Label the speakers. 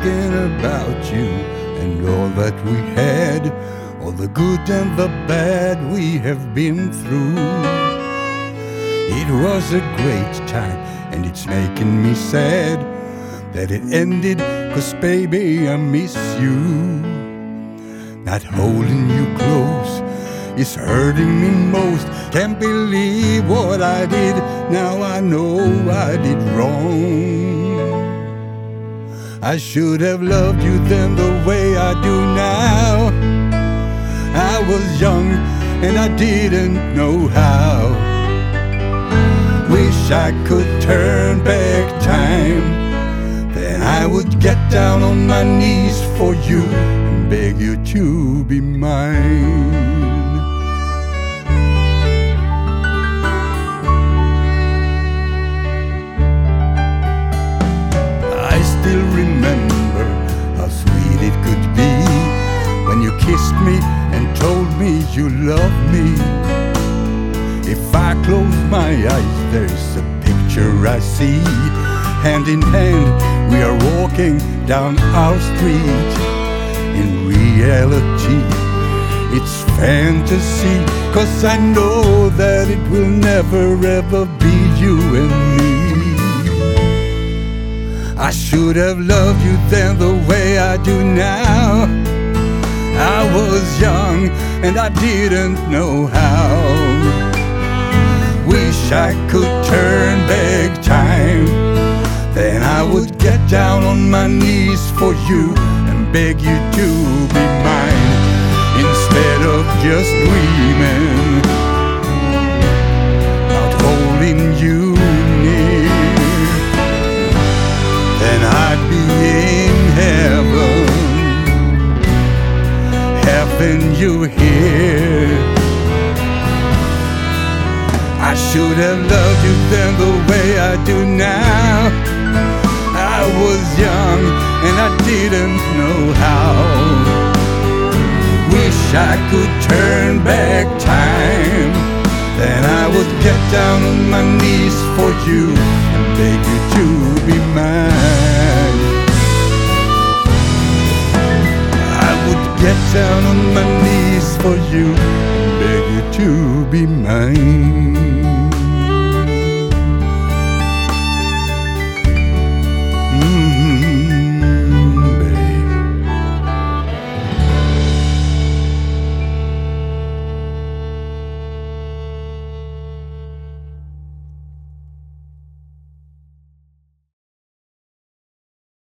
Speaker 1: thinking about you and all that we had, all the good and the bad we have been through. It was a great time and it's making me sad that it ended, 'cause baby I miss you. Not holding you close is hurting me most. Can't believe what I did, now I know I did wrong. I should have loved you then the way I do now. I was young and I didn't know how. Wish I could turn back time, then I would get down on my knees for you and beg you to be mine. I still remember how sweet it could be when you kissed me and told me you loved me. If I close my eyes, there's a picture I see. Hand in hand, we are walking down our street. In reality, it's fantasy, 'cause I know that it will never ever be you and me. I should have loved you then the way I do now. I was young and I didn't know how. Wish I could turn back time, then I would get down on my knees for you and beg you to be mine. Instead of just dreaming about holding you near, then I'd be in heaven, having you here. I should have loved you then the way I do now. I was young and I didn't know how. Wish I could turn back time, then I would get down on my knees for you and beg you to be mine. I would get down on my knees for you and beg you to be mine.